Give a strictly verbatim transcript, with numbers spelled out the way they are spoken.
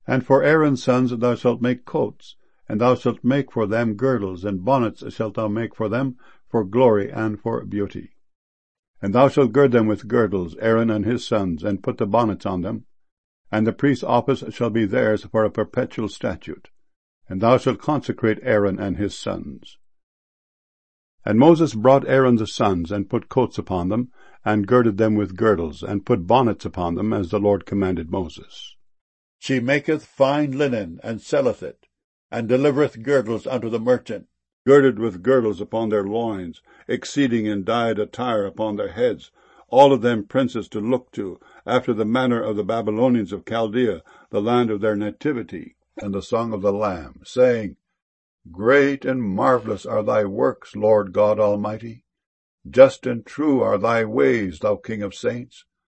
And for Aaron's sons thou shalt make coats, and thou shalt make for them girdles, and bonnets shalt thou make for them, for glory and for beauty. And thou shalt gird them with girdles, Aaron and his sons, and put the bonnets on them. And the priest's office shall be theirs for a perpetual statute. And thou shalt consecrate Aaron and his sons. And Moses brought Aaron's sons, and put coats upon them, and girded them with girdles, and put bonnets upon them, as the Lord commanded Moses. She maketh fine linen, and selleth it, and delivereth girdles unto the merchant, girded with girdles upon their loins, exceeding in dyed attire upon their heads, all of them princes to look to, after the manner of the Babylonians of Chaldea, the land of their nativity, and the song of the Lamb, saying, Great and marvelous are thy works, Lord God Almighty. Just and true are thy ways, thou King of saints.